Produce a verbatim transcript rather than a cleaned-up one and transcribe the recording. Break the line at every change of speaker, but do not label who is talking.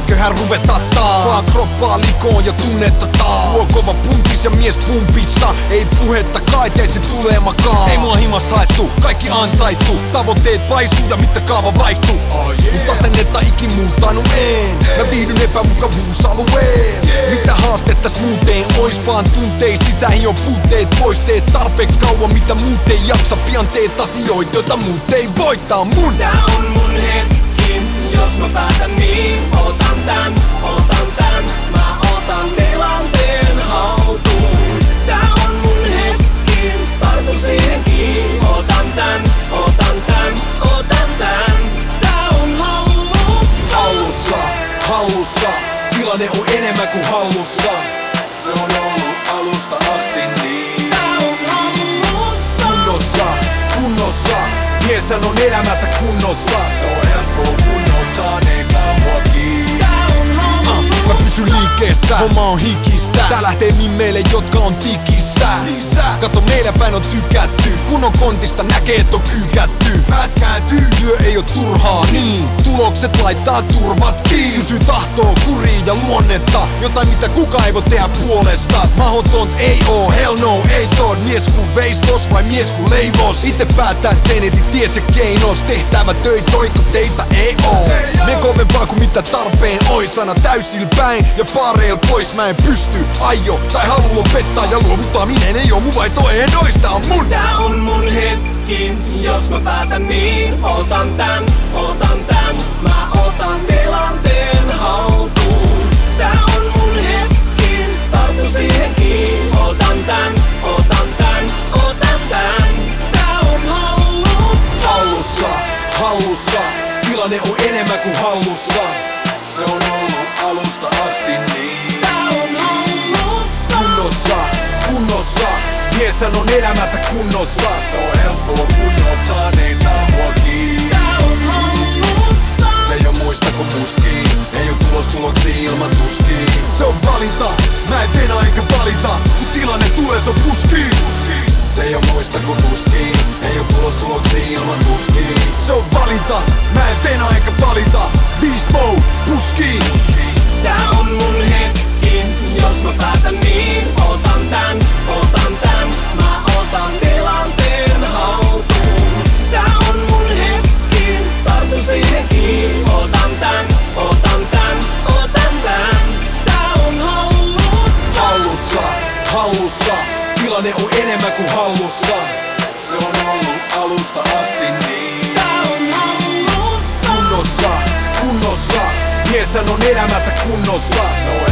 eiköhän ruveta taas. Vaan kroppaa likoon ja tunnetta taas. Tuo kova puntis ja mies pumpissa. Ei puhetta kaiteesi tulee makaan. Ei mua himasta haettu, kaikki ansaittu. Tavoitteet paisuu ja mittakaava vaihtuu. Oh, yeah. Mut asennetta ikin muuttanut en. Mä viihdyn epämukavuusalueen. Yeah. Mitä haasteet täs muuteen ois, vaan tunteis sisähin jo puutteet. Pois teet tarpeeks kauan mitä muut ei jaksa. Pian teet asioita joita muut ei voi. Tää mun
Tää on mun hetki, jos mä päätän niin. Otan tän, otan tän, mä otan tilanteen haltuun. Tää on mun hetki, tartu siihen kiinni. Otan tän, otan tän, otan tän. Tää on hallussa.
Hallussa, hallussa, tilanne on enemmän kuin hallussa. Se on ollut alusta asti niin.
Tää on hallussa.
Kunnossa, kunnossa, mieshän on elämänsä kunnossa. Se on helppoa kunnossa, ne saa mua kiinni. uh, Mä pysyn liikkeessä, homma on hikistä. Tää lähtee mimmeille, jotka on tikissä. Kato meillä päin on tykätty, kun on kontista näkee et on kyykätty. Päät kääntyy, työ ei oo turhaa, niin tulokset laittaa turvat kiinni. Kysy tahtoo, kuria ja luonnetta, jotain mitä kuka ei voi tehdä puolestas. Mahdoton ei oo, hell no, ei tod. Mies ku veistos vai mies ku leivos. Itse päättää treenit ties ja keinos. Tehtävä töitä toiko teitä ei oo. Me kovempaa kuin mitä tarpeen ois. Aina täysil päin ja paareil pois. Mä en pysty, aio tai halu lopettaa. Ja luovuttaminen ei oo mun vaihtoehdoista. Tää on mun
Tää on mun hetki, jos mä päätän niin. Otan tän, otan tän, mä otan tilanteen haltuun. Tää on mun hetki, tartu siihen kiinni. Otan tän, otan tän, otan tän. Tää on hallussa.
Hallussa, hallussa, tilanne on enemmän kuin hallussa. Se on ollut alusta asti niin.
Tää on hallussa.
Kunnossa, kunnossa, mieshän on elämänsä kunnossa. Se on helppoa kunnossa, ne ei saa mua kiinni.
Tää on hallussa.
Se ei oo muista kuin muskii. Ei oo tulos tuloksia ilman tuskii. Se on valinta, mä en venä enkä valita. Kun tilanne tulee se on puskii. Se ei oo muista kuin muskii. Ei oo tulos tuloksia ilman tuskii. Se on valinta, mä en venä enkä valita. Beast mode, puskii.
Tää on mun hetki, jos mä päätän niin. Otan tän, otan tän, mä otan tilanteen haltuun. Tää on mun hetki, tartu siihen kiinni. Otan tän, otan tän, otan tän. Tää on hallussa.
Hallussa, hallussa, tilanne on enemmän kuin hallussa. Se on ollut alusta asti niin.
Tää on hallussa.
Kunnossa, kunnossa, mieshän on elämänsä kunnossa. Se on